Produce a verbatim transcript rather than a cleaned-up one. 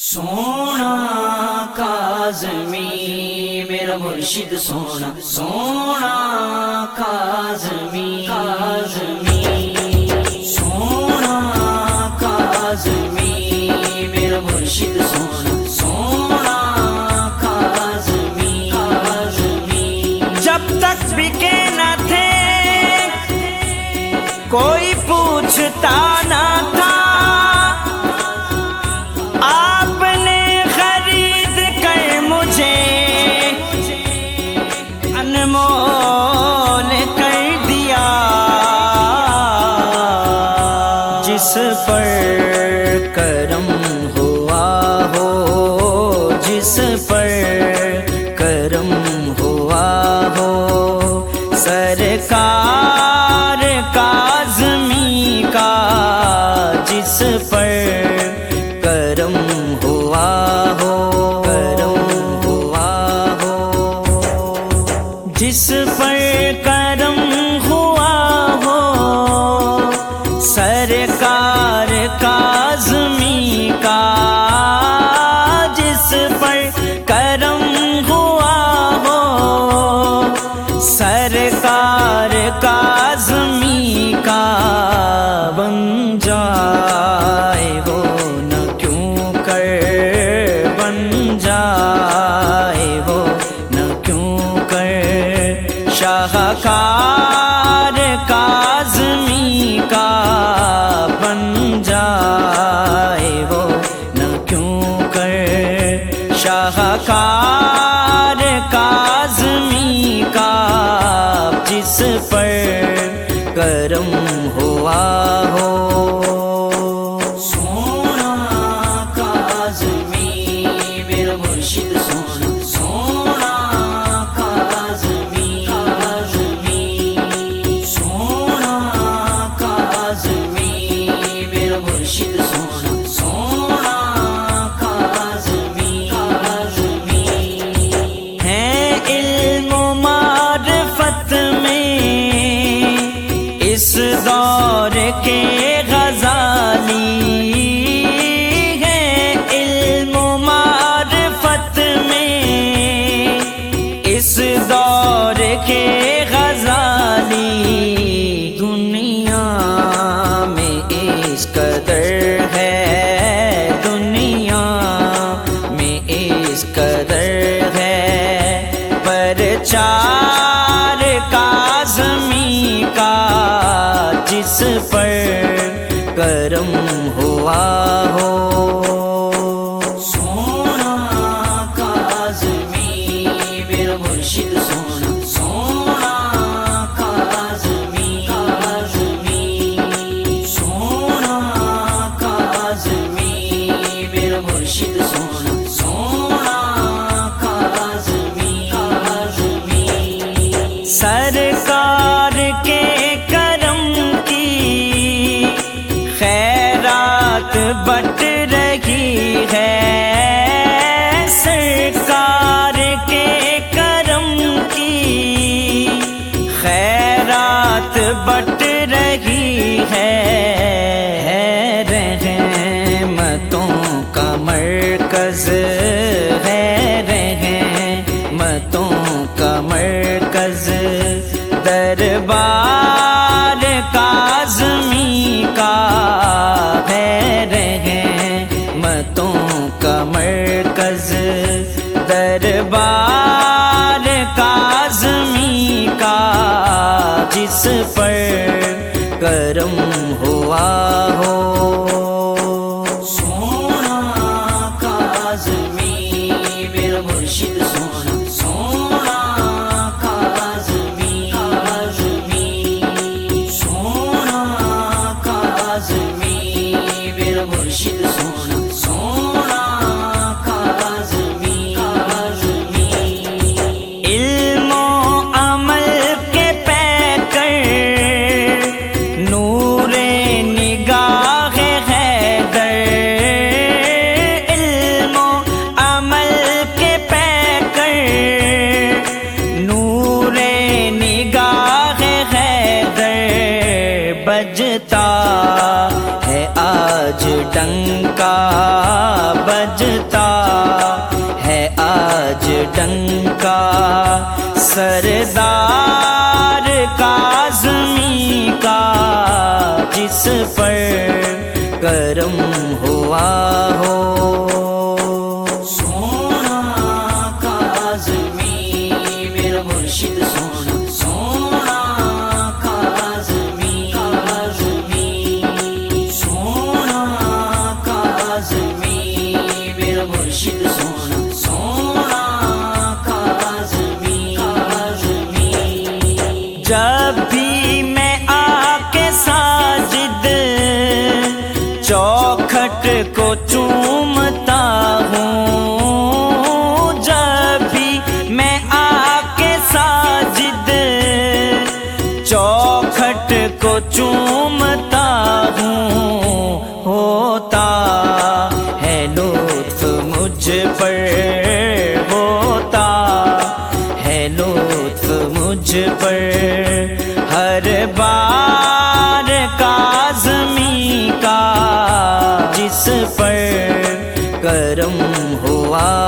سونا کاظمی میرا مرشد سونا سونا کاظمی کاظمی سونا کاظمی میرا مرشد سونا سونا کاظمی کاظمی جب تک بکے نہ تھے کوئی پوچھتا نہ تھا، آپ نے خرید کر مجھے انمول کر دیا، جس پر کرم ہوا ہو، جس پر کرم ہوا ہو، سرکار کاظمی کا جس پر کرم ہوا ہو، کرم ہوا ہو، جس پر کرم ہوا ہو، سرکار کاظمی کا جس پر کرم ہوا ہو، سرکار کاظمی کا بن جائے وہ نہ کیوں کر، بن جائے وہ نہ کیوں کر، شاہکار کاظمی کا بن جائے وہ نہ کیوں کر، شاہکار کاظمی کا جس پر کرم ہوا ہو۔ سونا کاظمی میرا مرشد سونا سونا کاظمی کاظمی سونا کاظمی میرا مرشد سونا سونا کاظمی کاظمی ہے علم و معرفت میں اس دور کے غزالی، ہے علم و معرفت میں اس دور کے غزالی، دنیا میں اس قدر ہے، دنیا میں اس قدر ہے، پرچار کاظمی کا جس پر کرم ہوا ہو۔ سونا کاظمی میرا مرشد سونا سونا کاظمی کاظمی سونا کاظمی میرا مرشد سونا سونا کاظمی کاظمی سرکار کے کرم کی خیرات بٹ رہی ہے، سرکار کے کرم کی خیرات بٹ رہی ہے، ہے رحمتوں کا مرکز، ہے رحمتوں کا مرکز، دربار کاظمی کا ہے رحمتوں کا مرکز، دربار کاظمی کا جس پر کرم ہوا ہو۔ سونا کاظمی میرا مرشد سونا سونا کاظمی کاظمی سونا کاظمی میرا مرشد سونا سونا کاظمی کاظمی علم و عمل کے پیکر نور نگاہ حیدر، علم و عمل کے پیکر نور نگاہ حیدر، بجتا ہے آج ڈنکا، بجتا بجتا ہے آج ڈنکا سردار کاظمی کا، جس پر کرم ہوا ہو۔ سونا کاظمی میرا مرشد سونا، سونا کاظمی کاظمی، سونا کاظمی میرا مرشد سونا، سونا کاظمی کاظمی۔ جب بھی میں آ کے ساجد چوکھٹ کو چومتا ہوں، جب بھی میں آ کے ساجد چوکھٹ کو چومتا ہوں، ہوتا ہے لطف مجھ پر، ہوتا ہے لطف مجھ پر ہر بار کاظمی کا، جس پر کرم ہوا